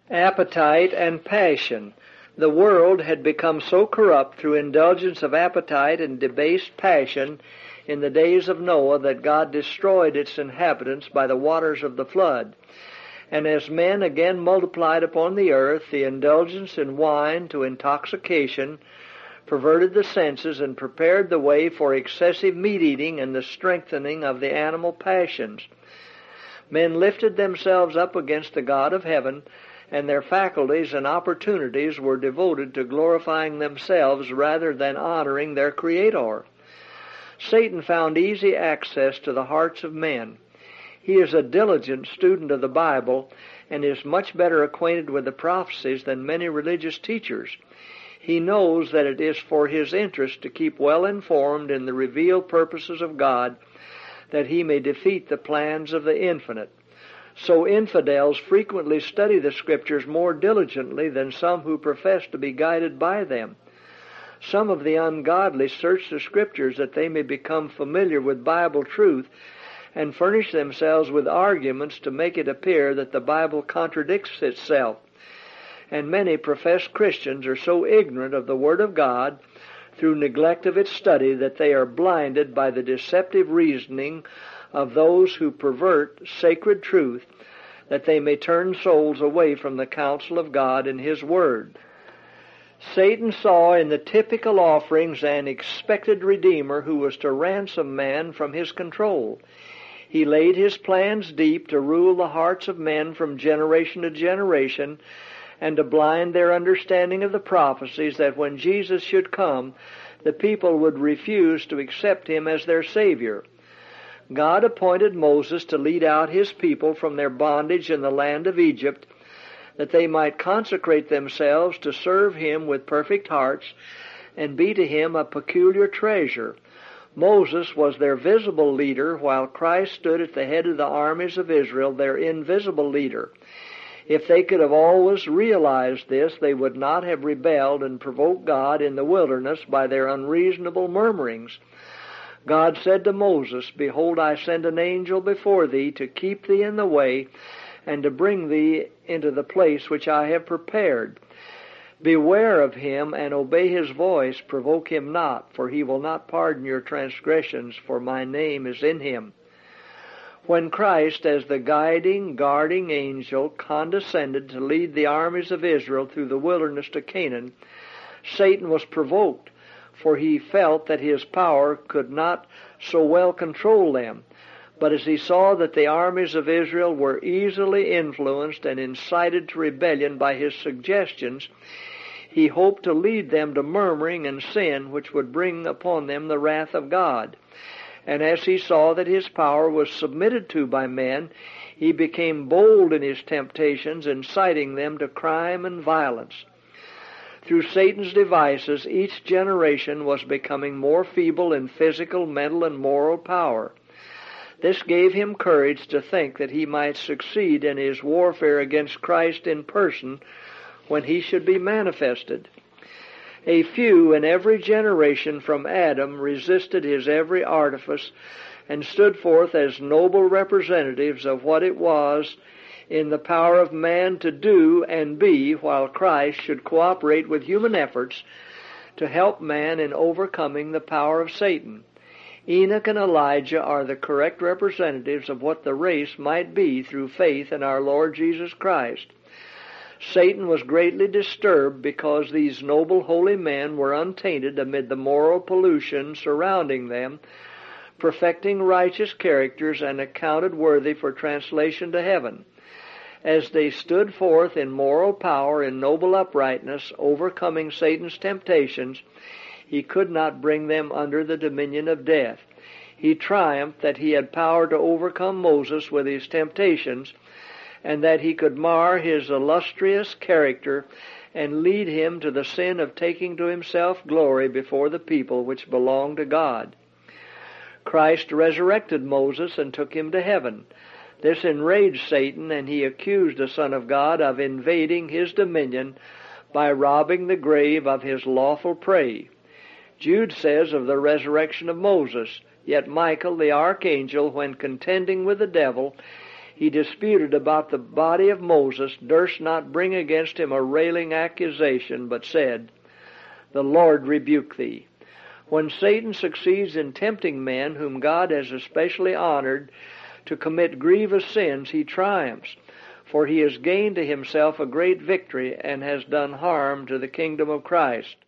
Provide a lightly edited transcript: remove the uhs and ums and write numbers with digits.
Appetite and passion. The world had become so corrupt through indulgence of appetite and debased passion in the days of Noah that God destroyed its inhabitants by the waters of the flood. And as men again multiplied upon the earth, the indulgence in wine to intoxication perverted the senses and prepared the way for excessive meat-eating and the strengthening of the animal passions. Men lifted themselves up against the God of heaven, and their faculties and opportunities were devoted to glorifying themselves rather than honoring their Creator. Satan found easy access to the hearts of men. He is a diligent student of the Bible and is much better acquainted with the prophecies than many religious teachers. He knows that it is for his interest to keep well informed in the revealed purposes of God, that he may defeat the plans of the infinite. So infidels frequently study the Scriptures more diligently than some who profess to be guided by them. Some of the ungodly search the Scriptures that they may become familiar with Bible truth and furnish themselves with arguments to make it appear that the Bible contradicts itself. And many professed Christians are so ignorant of the Word of God through neglect of its study that they are blinded by the deceptive reasoning of those who pervert sacred truth, that they may turn souls away from the counsel of God and His Word. Satan saw in the typical offerings an expected Redeemer who was to ransom man from his control. He laid his plans deep to rule the hearts of men from generation to generation, and to blind their understanding of the prophecies that when Jesus should come, the people would refuse to accept Him as their Savior. God appointed Moses to lead out His people from their bondage in the land of Egypt, that they might consecrate themselves to serve Him with perfect hearts and be to Him a peculiar treasure. Moses was their visible leader, while Christ stood at the head of the armies of Israel, their invisible leader. If they could have always realized this, they would not have rebelled and provoked God in the wilderness by their unreasonable murmurings. God said to Moses, "Behold, I send an angel before thee to keep thee in the way and to bring thee into the place which I have prepared. Beware of him and obey his voice, provoke him not, for he will not pardon your transgressions, for my name is in him." When Christ, as the guiding, guarding angel, condescended to lead the armies of Israel through the wilderness to Canaan, Satan was provoked, for he felt that his power could not so well control them. But as he saw that the armies of Israel were easily influenced and incited to rebellion by his suggestions, he hoped to lead them to murmuring and sin, which would bring upon them the wrath of God. And as he saw that his power was submitted to by men, he became bold in his temptations, inciting them to crime and violence. Through Satan's devices, each generation was becoming more feeble in physical, mental, and moral power. This gave him courage to think that he might succeed in his warfare against Christ in person when he should be manifested. A few in every generation from Adam resisted his every artifice and stood forth as noble representatives of what it was in the power of man to do and be, while Christ should cooperate with human efforts to help man in overcoming the power of Satan. Enoch and Elijah are the correct representatives of what the race might be through faith in our Lord Jesus Christ. Satan was greatly disturbed because these noble holy men were untainted amid the moral pollution surrounding them, perfecting righteous characters and accounted worthy for translation to heaven. As they stood forth in moral power and noble uprightness, overcoming Satan's temptations, he could not bring them under the dominion of death. He triumphed that he had power to overcome Moses with his temptations, and that he could mar his illustrious character and lead him to the sin of taking to himself glory before the people which belonged to God. Christ resurrected Moses and took him to heaven. This enraged Satan, and he accused the Son of God of invading his dominion by robbing the grave of his lawful prey. Jude says of the resurrection of Moses, "Yet Michael the archangel, when contending with the devil, he disputed about the body of Moses, durst not bring against him a railing accusation, but said, "The Lord rebuke thee." When Satan succeeds in tempting men whom God has especially honored to commit grievous sins, he triumphs, for he has gained to himself a great victory and has done harm to the kingdom of Christ.